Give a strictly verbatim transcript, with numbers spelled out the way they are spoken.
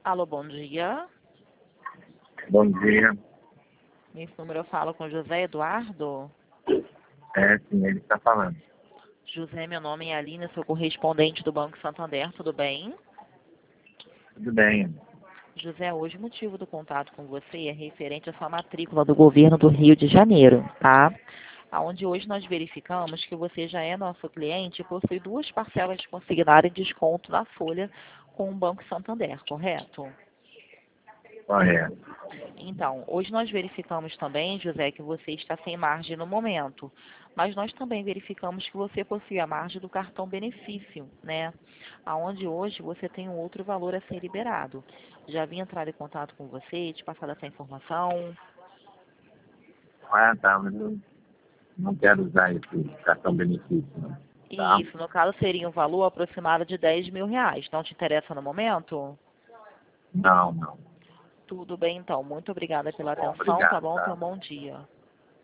Alô, bom dia. Bom dia. Nesse número eu falo com José Eduardo. É, sim, ele está falando. José, meu nome é Aline, sou correspondente do Banco Santander, tudo bem? Tudo bem. José, hoje o motivo do contato com você é referente à sua matrícula do governo do Rio de Janeiro, tá? Onde hoje nós verificamos que você já é nosso cliente e possui duas parcelas de consignado em desconto na folha com o Banco Santander, correto? Correto. Então, hoje nós verificamos também, José, que você está sem margem no momento, mas nós também verificamos que você possui a margem do cartão benefício, né? Aonde hoje você tem um outro valor a ser liberado. Já vim entrar em contato com você e te passar essa informação. Ah, tá, mas eu não quero usar esse cartão benefício, não. Tá? E isso, no caso, seria um valor aproximado de dez mil reais. Não te interessa no momento? Não, não. Tudo bem, então. Muito obrigada pela Bom, atenção, tá obrigado, bom? Tenha tá? um bom dia.